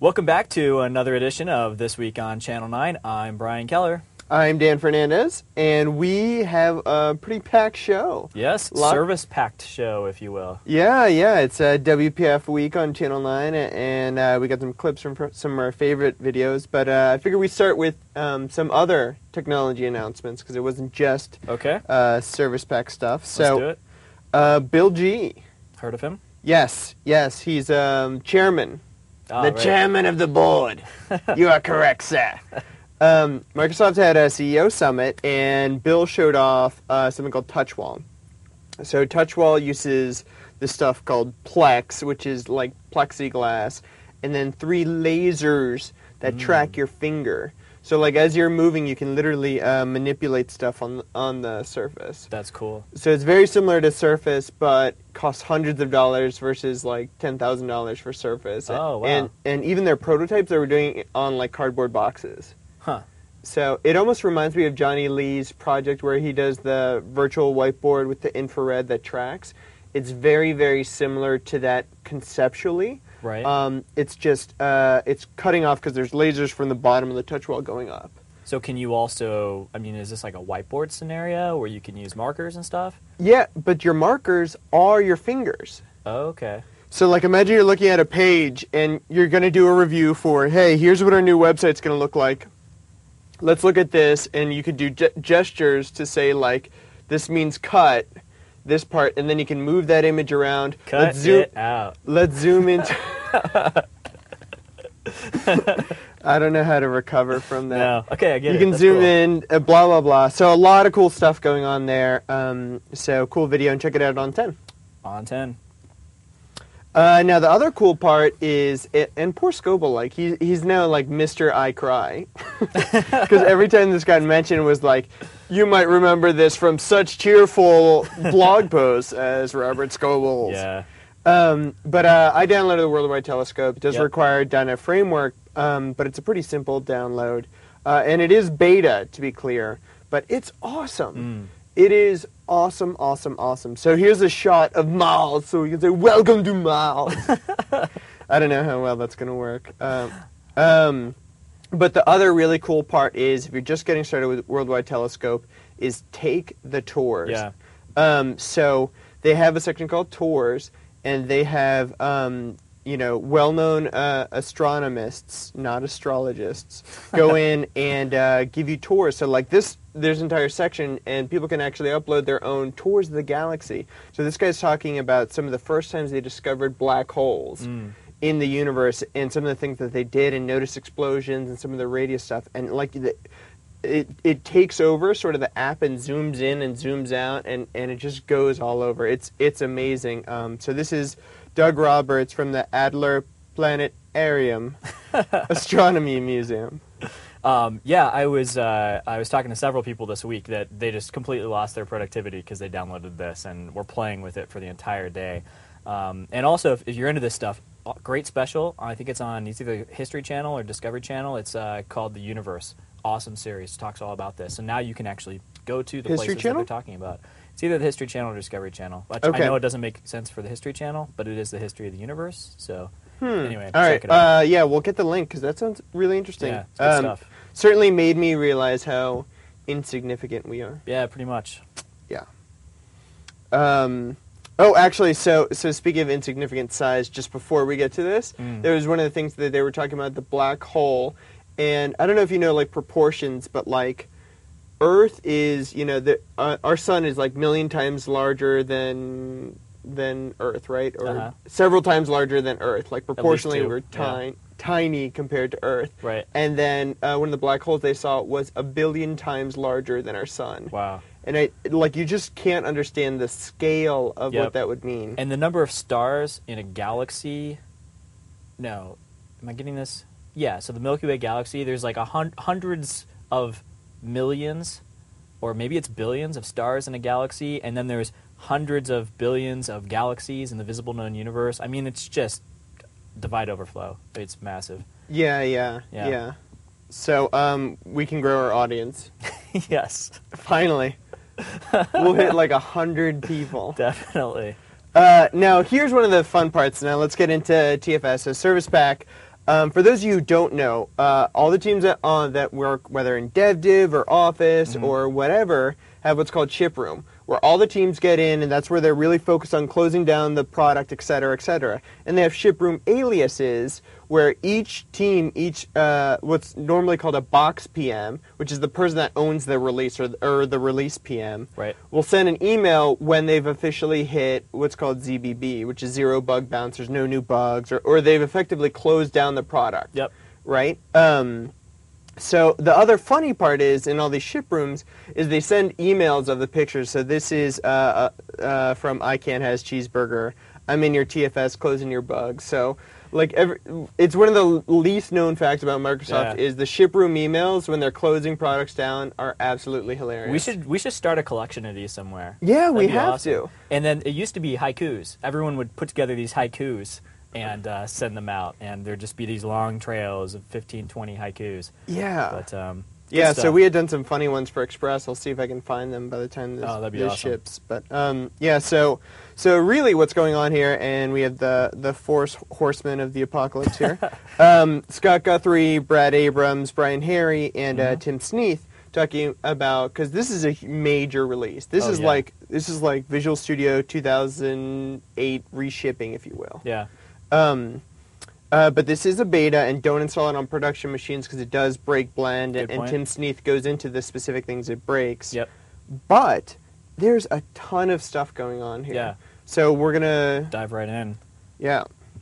Welcome back to another edition of This Week on Channel 9. I'm Brian Keller. I'm Dan Fernandez, and we have a pretty packed show. Yes, service-packed show, if you will. Yeah, it's a WPF week on Channel 9, and we got some clips from some of our favorite videos, but I figured we'd start with some other technology announcements, because it wasn't just service-pack stuff. Let's do it. Bill G. Heard of him? Yes, he's chairman. Right. Chairman of the board. You are correct, sir. Microsoft had a CEO summit, and Bill showed off something called TouchWall. So TouchWall uses this stuff called Plex, which is like plexiglass, and then 3 lasers that track your finger. So like as you're moving, you can literally manipulate stuff on the Surface. That's cool. So it's very similar to Surface, but costs hundreds of dollars versus like $10,000 for Surface. Oh, wow. And even their prototypes, they were doing it on like cardboard boxes. Huh. So it almost reminds me of Johnny Lee's project where he does the virtual whiteboard with the infrared that tracks. It's very, very similar to that conceptually. Right. It's just it's cutting off because there's lasers from the bottom of the TouchWall going up. So can you also, I mean, is this like a whiteboard scenario where you can use markers and stuff? Yeah, but your markers are your fingers. Oh, okay. So like imagine you're looking at a page and you're going to do a review for, hey, here's what our new website's going to look like. Let's look at this, and you could do gestures to say like, this means cut this part, and then you can move that image around. Cut it out. Let's zoom into... I don't know how to recover from that. No. Okay, I get it. You can That's zoom cool. in, blah, blah, blah. So a lot of cool stuff going on there. So cool video, and check it out on 10. On 10. Now the other cool part is, and poor Scoble, like he's now like Mr. I Cry, because every time this got mentioned was like, you might remember this from such cheerful blog posts as Robert Scoble's. Yeah. But I downloaded the Worldwide Telescope. It does require .NET Framework, but it's a pretty simple download, and it is beta to be clear, but it's awesome. It is awesome, awesome, awesome. So here's a shot of Mars, so we can say, welcome to Mars. I don't know how well that's going to work. But the other really cool part is, if you're just getting started with Worldwide Telescope, is take the tours. Yeah. So they have a section called Tours, and they have well-known astronomists, not astrologists, go in and give you tours. So like this, there's an entire section, and people can actually upload their own tours of the galaxy. So this guy's talking about some of the first times they discovered black holes in the universe, and some of the things that they did, and noticed explosions, and some of the radio stuff. And like it takes over sort of the app and zooms in and zooms out, and it just goes all over. It's amazing. So this is Doug Roberts from the Adler Planetarium Astronomy Museum. Yeah, I was talking to several people this week that they just completely lost their productivity because they downloaded this and were playing with it for the entire day. And also, if you're into this stuff, great special. I think it's on either History Channel or Discovery Channel. It's called The Universe. Awesome series. Talks all about this. And now you can actually go to the History places Channel? that they're talking about. It's either the History Channel or Discovery Channel. But Okay. I know it doesn't make sense for the History Channel, but it is the history of the universe. So anyway, All right. check it out. Yeah, we'll get the link, because that sounds really interesting. Yeah, it's good stuff. Certainly made me realize how insignificant we are. Yeah, pretty much. Yeah. Oh, actually, so speaking of insignificant size, just before we get to this, there was one of the things that they were talking about, the black hole. And I don't know if you know, like, proportions, but, like, Earth is, our sun is, like, 1,000,000 times larger than Earth, right? Or several times larger than Earth. Like, proportionally, we're tiny compared to Earth. Right. And then one of the black holes they saw was 1,000,000,000 times larger than our sun. Wow. And you just can't understand the scale of what that would mean. And the number of stars in a galaxy, no, am I getting this? Yeah, so the Milky Way galaxy, there's like hundreds of millions, or maybe it's billions of stars in a galaxy, and then there's hundreds of billions of galaxies in the visible known universe. I mean, it's just divide overflow. It's massive. Yeah. So we can grow our audience. Yes. Finally. We'll hit like 100 people. Definitely. Now, here's one of the fun parts. Now, let's get into TFS. So, Service Pack. For those of you who don't know, all the teams that work, whether in DevDiv or Office or whatever, have what's called ship room, where all the teams get in, and that's where they're really focused on closing down the product, et cetera, et cetera. And they have ship room aliases, where each team, what's normally called a box PM, which is the person that owns the release or the release PM, Right. will send an email when they've officially hit what's called ZBB, which is zero bug bounce. There's no new bugs, or they've effectively closed down the product. Yep. Right. So the other funny part is, in all these ship rooms, is they send emails of the pictures. So this is from I Can't Has Cheeseburger. I'm in your TFS closing your bugs. So it's one of the least known facts about Microsoft is the ship room emails when they're closing products down are absolutely hilarious. We should start a collection of these somewhere. Yeah, That'd we be have awesome. to. And then it used to be haikus. Everyone would put together these haikus and send them out, and there'd just be these long trails of 15, 20 haikus. Yeah. But yeah, good so stuff. we had done some funny ones for Express. I'll see if I can find them by the time that'd be this awesome. ships. But yeah, so really what's going on here, and we have the four horsemen of the apocalypse here. Scott Guthrie, Brad Abrams, Brian Harry, and Tim Sneath talking about, because this is a major release. This is like Visual Studio 2008 reshipping, if you will. Yeah. But this is a beta, and don't install it on production machines because it does break blend, and point. Tim Sneath goes into the specific things it breaks. Yep. But there's a ton of stuff going on here. Yeah. So we're going to... Dive right in. Yeah.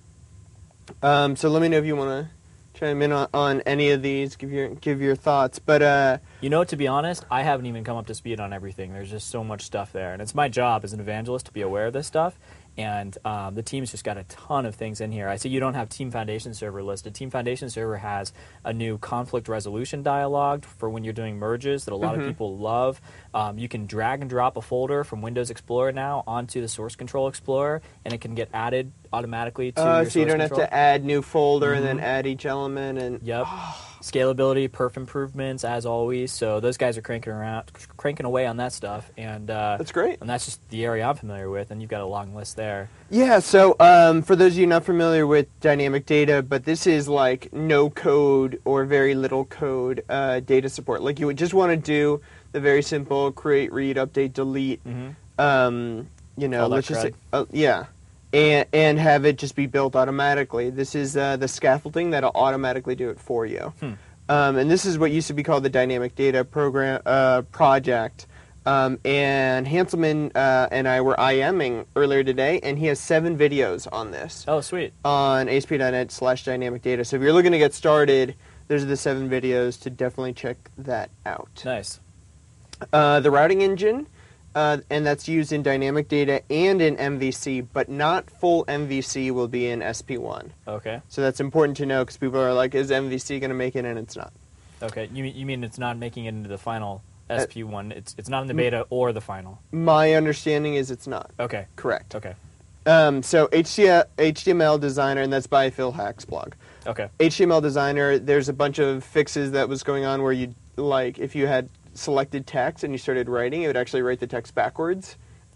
So let me know if you want to chime in on any of these, give your thoughts. But You know, to be honest, I haven't even come up to speed on everything. There's just so much stuff there. And it's my job as an evangelist to be aware of this stuff. And the team's just got a ton of things in here. I see you don't have Team Foundation Server listed. Team Foundation Server has a new conflict resolution dialogue for when you're doing merges that a lot of people love. You can drag and drop a folder from Windows Explorer now onto the Source Control Explorer, and it can get added automatically to your so you source don't control. have to add new folder and then add each element. And Yep. Scalability, perf improvements, as always. So those guys are cranking away on that stuff, and that's great. And that's just the area I'm familiar with, and you've got a long list there. Yeah, so for those of you not familiar with dynamic data, but this is like no code or very little code data support. Like you would just want to do the very simple create, read, update, delete. You know, All that let's just say, crud. yeah, and have it just be built automatically. This is the scaffolding that'll automatically do it for you. And this is what used to be called the dynamic data program project. And Hanselman and I were IMing earlier today, and he has 7 videos on this. Oh, sweet. On ASP.NET/dynamic data. So if you're looking to get started, those are the 7 videos to definitely check that out. Nice. The routing engine, and that's used in dynamic data and in MVC, but not full MVC will be in SP1. Okay. So that's important to know because people are like, is MVC going to make it? And it's not. Okay. You mean it's not making it into the final SP1? It's not in the beta or the final. My understanding is it's not. Okay. Correct. Okay. So HTML Designer, and that's by Phil Hack's blog. Okay. HTML Designer, there's a bunch of fixes that was going on where you, like, if you had selected text and you started writing, it would actually write the text backwards.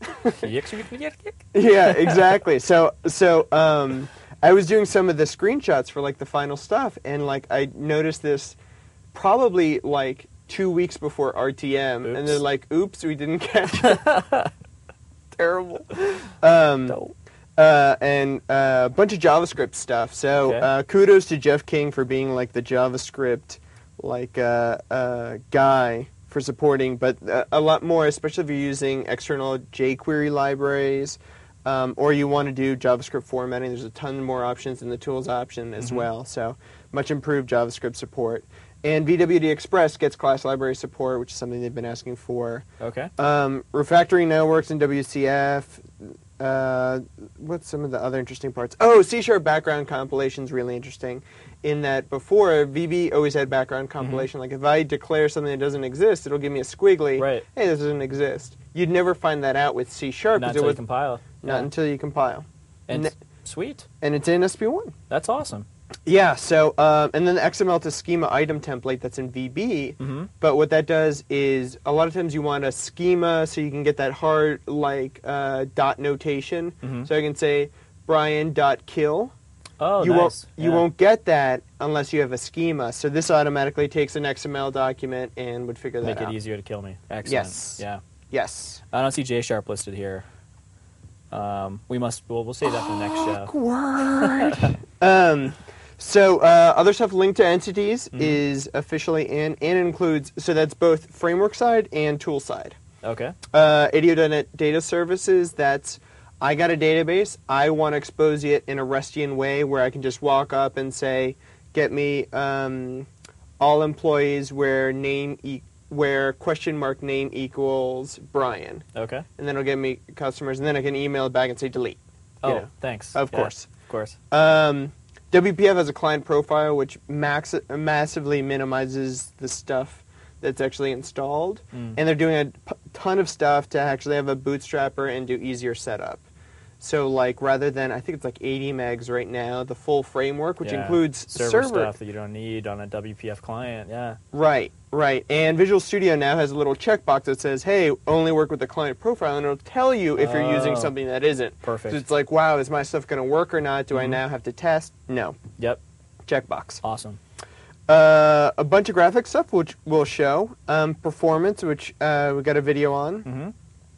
Yeah, exactly. So I was doing some of the screenshots for, like, the final stuff, and, like, I noticed this probably, like, 2 weeks before RTM, Oops. and they're like, oops, we didn't catch it. Terrible. And a bunch of JavaScript stuff. So Okay. kudos to Jeff King for being like the JavaScript guy for supporting, but a lot more, especially if you're using external jQuery libraries, or you want to do JavaScript formatting. There's a ton more options in the tools option as well. So much improved JavaScript support. And VWD Express gets class library support, which is something they've been asking for. Okay. Refactoring now works in WCF. What's some of the other interesting parts? Oh, C# background compilation is really interesting in that before, VB always had background compilation. Like if I declare something that doesn't exist, it'll give me a squiggly. Right. Hey, this doesn't exist. You'd never find that out with C#. Not until you compile. Not until you compile. And sweet. And it's in SP1. That's awesome. Yeah, so, and then the XML to schema item template that's in VB, but what that does is a lot of times you want a schema so you can get that hard, like, dot notation. So I can say Brian.kill, Oh, you nice. You Yeah. won't get that unless you have a schema. So this automatically takes an XML document and would figure that Make out. it easier to kill me. Excellent. Yes. Yeah. Yes. I don't see J Sharp listed here. We'll save that for the next show. Awkward. So other stuff linked to entities is officially in, and includes, so that's both framework side and tool side. Okay. ADO.NET Data Services, that's, I got a database, I want to expose it in a RESTian way where I can just walk up and say, get me all employees where where question mark name equals Brian. Okay. And then it'll give me customers, and then I can email it back and say delete. Oh, You know. thanks. Of Yeah, course. Of course. WPF has a client profile which massively minimizes the stuff that's actually installed. And they're doing a ton of stuff to actually have a bootstrapper and do easier setup. So, like, rather than, I think it's like 80 megs right now, the full framework, which Yeah. includes server stuff that you don't need on a WPF client. Yeah. Right, right. And Visual Studio now has a little checkbox that says, hey, only work with the client profile, and it'll tell you if you're using Oh. something that isn't. Perfect. So it's like, wow, is my stuff going to work or not? Do I now have to test? No. Yep. Checkbox. Awesome. A bunch of graphic stuff, which we'll show. Performance, which we got a video on.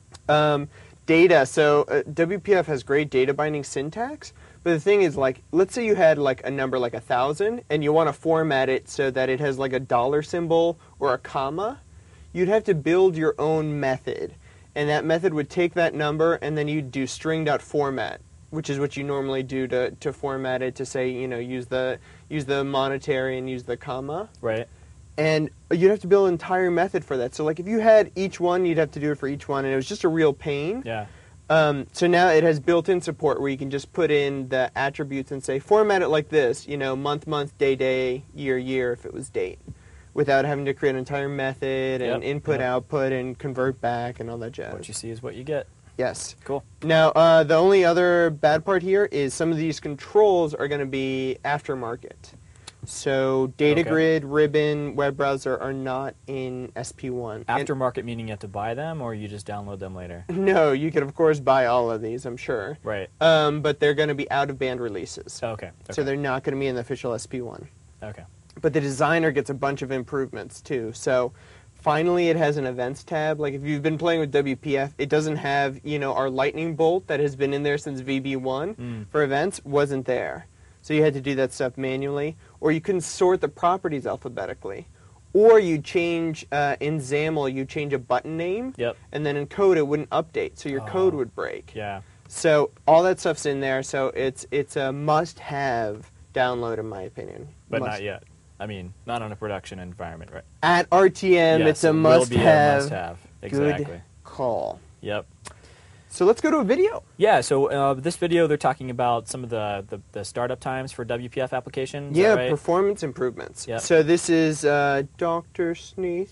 Data. So WPF has great data binding syntax. But the thing is, like, let's say you had like a number like 1,000, and you want to format it so that it has like a dollar symbol or a comma. You'd have to build your own method, and that method would take that number, and then you'd do string.format, which is what you normally do to format it to say, you know, use the monetary and use the comma. Right. And you'd have to build an entire method for that. So, like, if you had each one, you'd have to do it for each one, and it was just a real pain. Yeah. So now it has built-in support where you can just put in the attributes and say, format it like this, you know, month, day, year, if it was date, without having to create an entire method and Yep, input, yep. output, and convert back and all that jazz. What you see is what you get. Yes. Cool. Now, the only other bad part here is some of these controls are going to be aftermarket. So Data Okay. Grid, Ribbon, Web Browser are not in SP1. Aftermarket meaning you have to buy them, or you just download them later. No, you could, of course, buy all of these, I'm sure. Right. But they're going to be out-of-band releases. Okay. So they're not going to be in the official SP1. Okay. But the designer gets a bunch of improvements, too. So finally it has an events tab. Like, if you've been playing with WPF, it doesn't have, you know, our lightning bolt that has been in there since VB1 for events wasn't there. So you had to do that stuff manually. Or you can sort the properties alphabetically. Or you change, in XAML, you change a button name. Yep. And then in code, it wouldn't update. So your code would break. Yeah. So all that stuff's in there. So it's a must-have download, in my opinion. But Must- not yet. I mean, not on a production environment, right? At RTM, Yes, it's a it will must-have. be a must-have. Exactly. Good call. Yep. So let's go to a video. Yeah, so this video, they're talking about some of the startup times for WPF applications. Yeah, is that right? performance improvements. Yep. So this is Dr. Sneath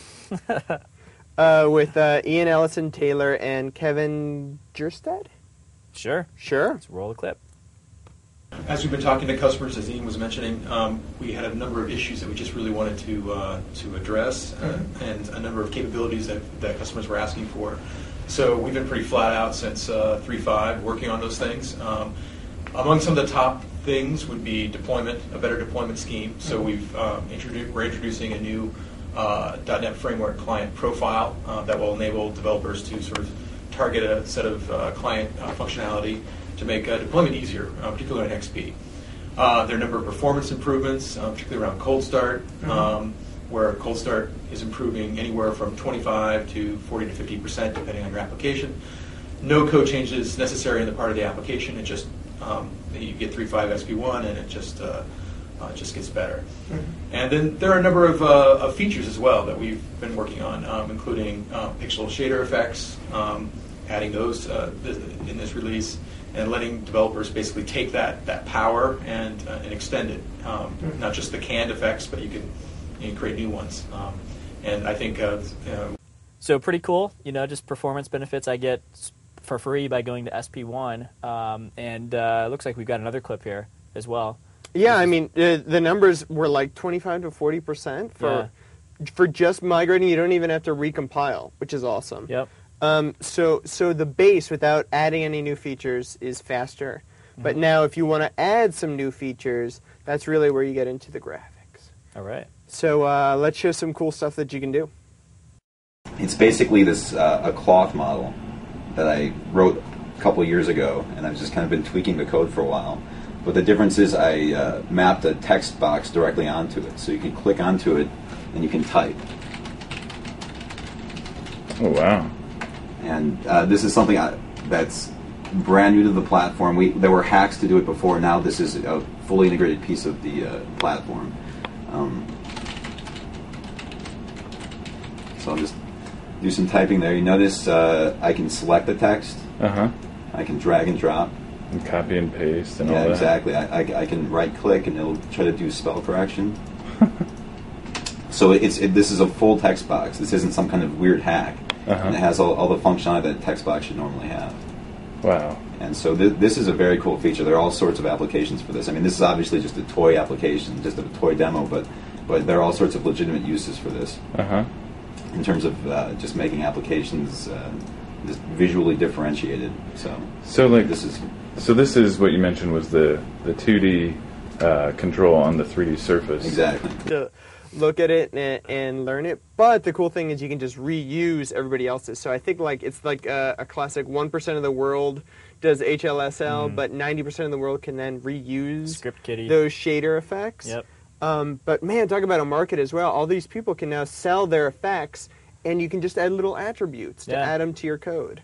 with Ian Ellison Taylor and Kevin Jerstad. Sure. Sure. Let's roll the clip. As we've been talking to customers, as Ian was mentioning, we had a number of issues that we just really wanted to address, and a number of capabilities that customers were asking for. So we've been pretty flat out since 3.5 working on those things. Among some of the top things would be deployment, a better deployment scheme. So we're introducing a new .NET Framework client profile that will enable developers to sort of target a set of client functionality to make deployment easier, particularly on XP. There are a number of performance improvements, particularly around cold start, where cold start is improving anywhere from 25 to 40 to 50%, depending on your application. No code changes necessary in the part of the application. It just you get 3.5 SP1, and it just gets better. And then there are a number of features as well that we've been working on, including pixel shader effects, adding those in this release, and letting developers basically take that power and extend it. Not just the canned effects, but you can create new ones. And I think So pretty cool. You know, just performance benefits I get for free by going to SP1. And it looks like we've got another clip here as well. Yeah, I mean, the numbers were like 25 to 40% for just migrating. You don't even have to recompile, which is awesome. Yep. So the base, without adding any new features, is faster. But now if you want to add some new features, that's really where you get into the graphics. All right. So let's show some cool stuff that you can do. It's basically this a cloth model that I wrote a couple years ago, and I've just kind of been tweaking the code for a while. But the difference is I mapped a text box directly onto it, so you can click onto it and you can type. Oh, wow. And this is something that's brand new to the platform. There were hacks to do it before. Now this is a fully integrated piece of the platform. So I'll just do some typing there. You notice I can select the text. Uh-huh. I can drag and drop. And copy and paste and all Yeah, that. exactly. I can right-click and it'll try to do spell correction. So this is a full text box. This isn't some kind of weird hack. Uh-huh. And it has all the functionality that a text box should normally have. Wow. And so this is a very cool feature. There are all sorts of applications for this. I mean, this is obviously just a toy application, just a toy demo, but there are all sorts of legitimate uses for this Uh-huh. in terms of just making applications just visually differentiated. So like this is So this is what you mentioned was the 2D control on the 3D surface. exactly. To look at it and learn it. But the cool thing is you can just reuse everybody else's. So I think it's like a classic 1% of the world does HLSL, but 90% of the world can then reuse Script Kiddie. those shader effects. Yep. But man, talk about a market as well. All these people can now sell their effects, and you can just add little attributes to Yeah. add them to your code.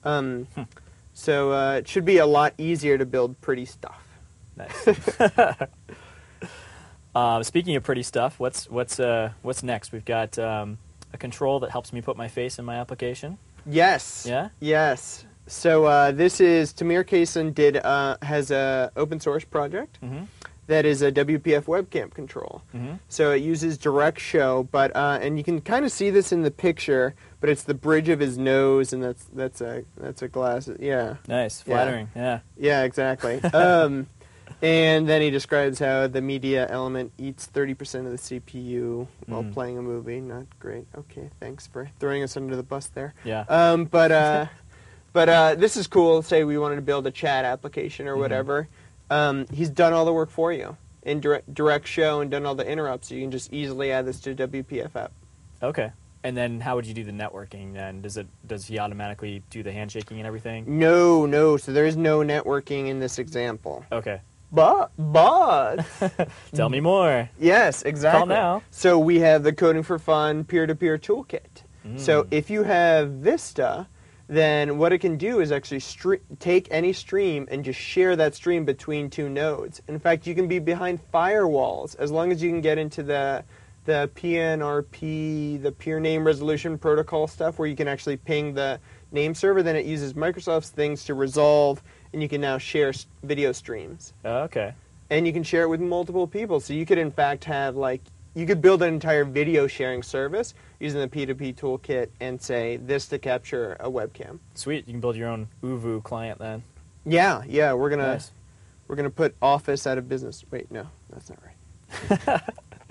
So it should be a lot easier to build pretty stuff. Nice. Speaking of pretty stuff, what's next? We've got a control that helps me put my face in my application. Yes. Yeah? Yes. So this is Tamir Kaysen has a open source project that is a WPF webcam control. So it uses direct show, but and you can kind of see this in the picture, but it's the bridge of his nose, and that's a glass. Yeah. Nice. Flattering. Yeah. Yeah, exactly. And then he describes how the media element eats 30% of the CPU while playing a movie. Not great. Okay, thanks for throwing us under the bus there. Yeah. But this is cool. Say we wanted to build a chat application or whatever. He's done all the work for you in direct show and done all the interrupts. So you can just easily add this to WPF app. Okay. And then how would you do the networking then? Does he automatically do the handshaking and everything? No. So there is no networking in this example. Okay. But Tell me more. yes, exactly. Call now. So we have the Coding for Fun peer-to-peer toolkit. So if you have Vista, then what it can do is actually take any stream and just share that stream between two nodes. In fact, you can be behind firewalls as long as you can get into the PNRP, the peer name resolution protocol stuff, where you can actually ping the name server. Then it uses Microsoft's things to resolve, and you can now share video streams. Okay. And you can share it with multiple people. So you could, in fact, have you could build an entire video sharing service using the P2P toolkit and say this to capture a webcam. Sweet. You can build your own Uvu client then. Yeah. We're Nice. gonna put Office out of business. Wait, no, that's not right.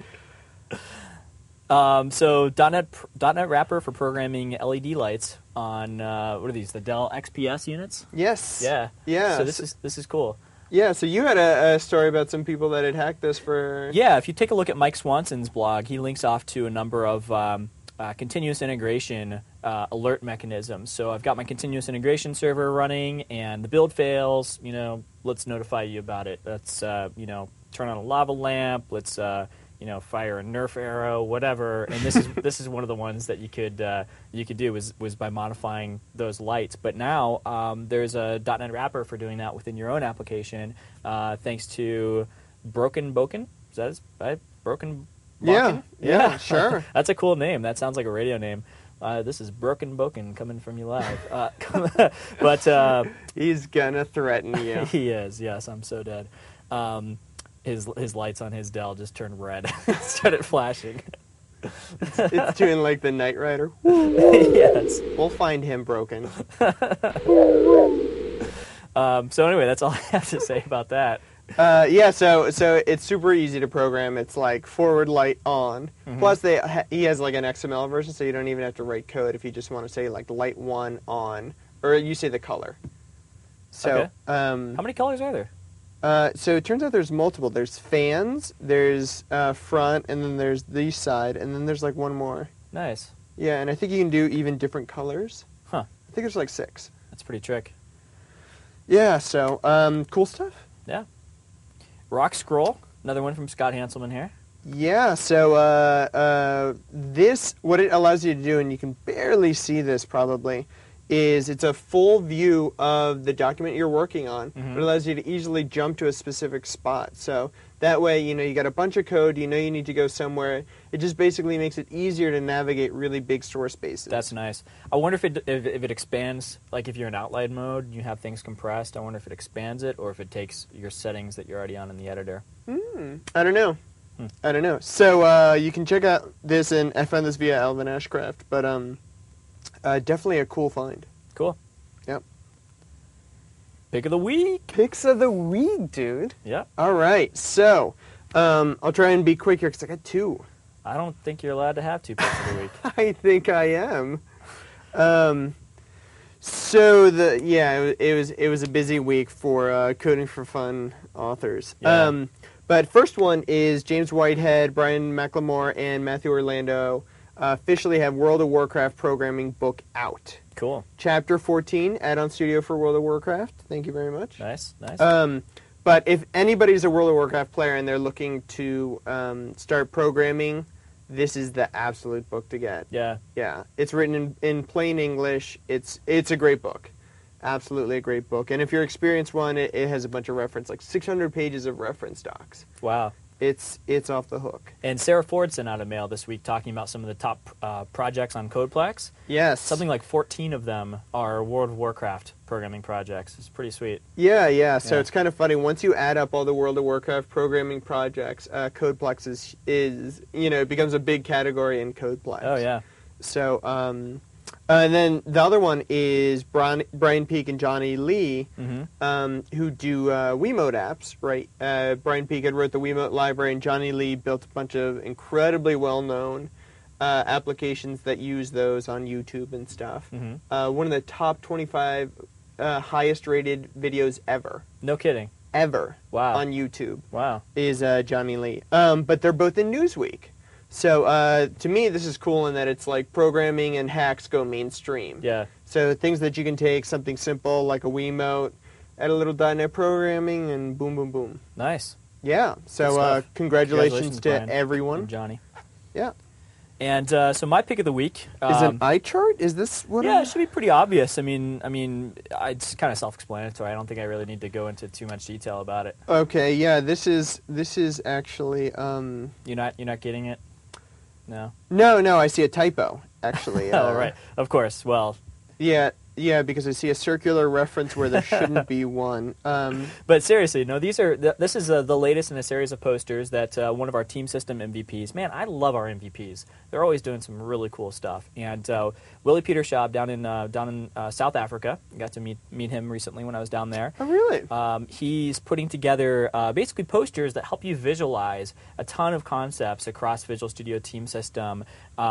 So .NET Wrapper for programming LED lights on what are these? The Dell XPS units? Yes. Yeah. So this is cool. Yeah. So you had a story about some people that had hacked this for. Yeah. If you take a look at Mike Swanson's blog, he links off to a number of continuous integration alert mechanisms. So I've got my continuous integration server running, and the build fails. Let's notify you about it. Let's turn on a lava lamp. Let's fire a Nerf arrow, whatever. And this is one of the ones that you could do was by modifying those lights. But now there's a .NET wrapper for doing that within your own application, thanks to Broken Boken. Is that right? Broken Boken? Yeah, sure. That's a cool name. That sounds like a radio name. This is Broken Boken coming from you live. But He's gonna threaten you. he is. Yes, I'm so dead. His lights on his Dell just turned red. Started flashing. It's doing like the Knight Rider. Yes. We'll find him broken. So anyway, that's all I have to say about that. So it's super easy to program. It's like forward light on. Plus, he has like an XML version, so you don't even have to write code if you just want to say like light 1 on, or you say the color. So, Okay. How many colors are there? so it turns out there's multiple. There's fans, there's front, and then there's the side, and then there's like one more. Nice. Yeah, and I think you can do even different colors. Huh. I think there's like 6. That's pretty trick. Yeah, so cool stuff. Yeah. Rock Scroll, another one from Scott Hanselman here. Yeah, so this, what it allows you to do, and you can barely see this probably, is it's a full view of the document you're working on. Mhm. It allows you to easily jump to a specific spot. So that way, you got a bunch of code, you need to go somewhere. It just basically makes it easier to navigate really big store spaces. That's nice. I wonder if it expands, like if you're in outline mode and you have things compressed, I wonder if it expands it or if it takes your settings that you're already on in the editor. I don't know. I don't know. So you can check out this, and I found this via Alvin Ashcraft, but definitely a cool find. Cool. Yep. Pick of the week. Picks of the week, dude. Yeah. All right, so I'll try and be quick here because I got 2. I don't think you're allowed to have 2 picks of the week. I think I am. So it was a busy week for Coding for Fun authors. Yeah. But first one is James Whitehead, Brian McLemore, and Matthew Orlando officially have World of Warcraft programming book out. Cool. Chapter 14, Add-on Studio for World of Warcraft. Thank you very much. Nice. But if anybody's a World of Warcraft player and they're looking to start programming, this is the absolute book to get. Yeah. Yeah, it's written in plain English. It's a great book. Absolutely a great book. And if you're experienced one, it has a bunch of reference, like 600 pages of reference docs. Wow. It's off the hook. And Sarah Ford sent out a mail this week talking about some of the top projects on Codeplex. Yes. Something like 14 of them are World of Warcraft programming projects. It's pretty sweet. Yeah. So Yeah. it's kind of funny. Once you add up all the World of Warcraft programming projects, Codeplex is it becomes a big category in Codeplex. Oh, yeah. So, and then the other one is Brian Peake and Johnny Lee, who do Wiimote apps, right? Brian Peake had wrote the Wiimote library, and Johnny Lee built a bunch of incredibly well-known applications that use those on YouTube and stuff. One of the top 25 highest-rated videos ever. No kidding. Ever. Wow. On YouTube. Wow. Is Johnny Lee. But they're both in Newsweek. So to me, this is cool in that it's like programming and hacks go mainstream. Yeah. So things that you can take, something simple like a Wiimote, add a little .NET programming, and boom, boom, boom. Nice. Yeah. Good So stuff. congratulations to Brian everyone. and Johnny. Yeah. And so my pick of the week. Is an eye chart? Is this what? Yeah, it should be pretty obvious. I mean, it's kind of self-explanatory. I don't think I really need to go into too much detail about it. Okay. Yeah. This is actually. You're not getting it? No. No. I see a typo. Actually. Oh, right. Of course. Well. Yeah, because I see a circular reference where there shouldn't be one. But seriously, no. This is the latest in a series of posters that one of our team system MVPs. Man, I love our MVPs. They're always doing some really cool stuff. And Willie Peter Schaub down in South Africa. I got to meet him recently when I was down there. Oh, really? He's putting together basically posters that help you visualize a ton of concepts across Visual Studio Team System.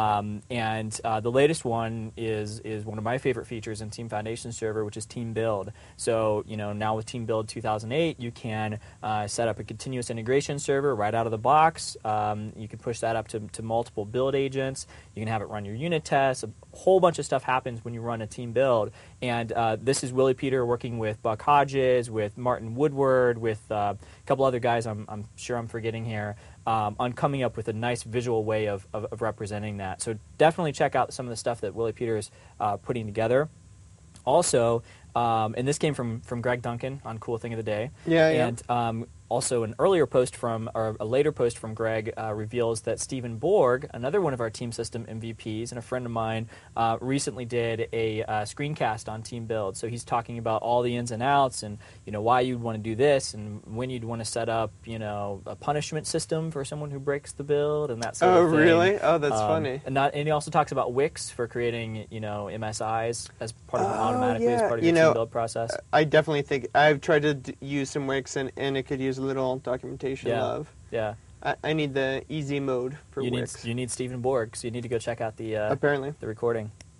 And the latest one is one of my favorite features in Team Foundation Server, which is Team Build. So, now with Team Build 2008, you can set up a continuous integration server right out of the box. You can push that up to multiple build agents. You can have it run your unit tests. A whole bunch of stuff happens when you run a Team Build. And this is Willie Peter working with Buck Hodges, with Martin Woodward, with a couple other guys I'm sure I'm forgetting here, on coming up with a nice visual way of representing that. So definitely check out some of the stuff that Willie Peter is putting together. Also, and this came from Greg Duncan on Cool Thing of the Day. Yeah. And also an earlier post a later post from Greg reveals that Stephen Borg, another one of our Team System MVPs and a friend of mine, recently did a screencast on Team Build. So he's talking about all the ins and outs and why you'd want to do this and when you'd want to set up a punishment system for someone who breaks the build and that sort of thing. Oh, really? Oh, that's funny. And he also talks about Wix for creating MSIs as part of automatically as part of your Team Build process. I definitely think I've tried to use some Wix and it could use a little documentation love. Yeah. I need the easy mode for Wix. You need Stephen Borg, so you need to go check out apparently the recording.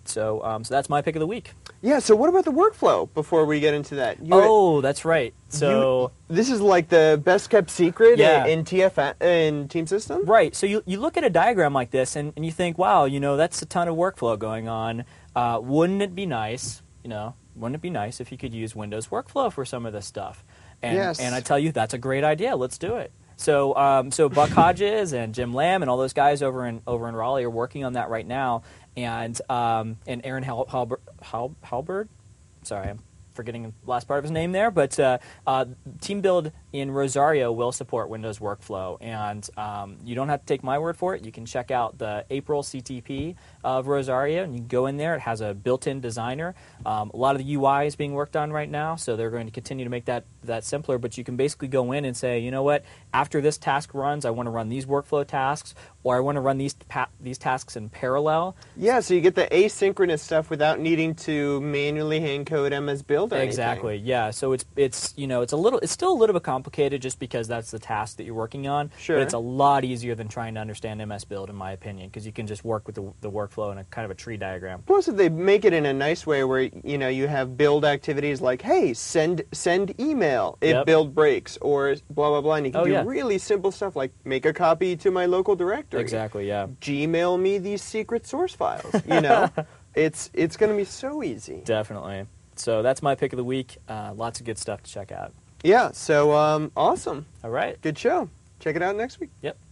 So that's my pick of the week. Yeah, so what about the workflow before we get into that? That's right. So this is like the best kept secret Yeah. in in Team System? right. So you look at a diagram like this and you think, wow, that's a ton of workflow going on. Wouldn't it be nice, wouldn't it be nice if you could use Windows Workflow for some of this stuff? And, Yes. and I tell you, that's a great idea. Let's do it. So Buck Hodges and Jim Lamb and all those guys over in Raleigh are working on that right now. And Aaron Halberd, sorry, I'm forgetting the last part of his name there, but Team Build in Rosario will support Windows Workflow, and you don't have to take my word for it. You can check out the April CTP of Rosario, and you can go in there. It has a built-in designer. A lot of the UI is being worked on right now, so they're going to continue to make that simpler, but you can basically go in and say, you know what, after this task runs, I want to run these workflow tasks, or I want to run these tasks in parallel. Yeah, so you get the asynchronous stuff without needing to manually hand code MS Build or anything. Exactly. Yeah. So it's still a little bit complicated just because that's the task that you're working on. Sure. But it's a lot easier than trying to understand MS Build, in my opinion, because you can just work with the workflow in a kind of a tree diagram. Plus, if they make it in a nice way where you have build activities like, hey, send email if Yep. build breaks, or blah blah blah, and you can do yeah. really simple stuff like make a copy to my local directory. Exactly. Yeah. Gmail me these secret source files. It's going to be so easy. Definitely. So that's my pick of the week. Lots of good stuff to check out. Yeah. So awesome. All right. Good show. Check it out next week. Yep.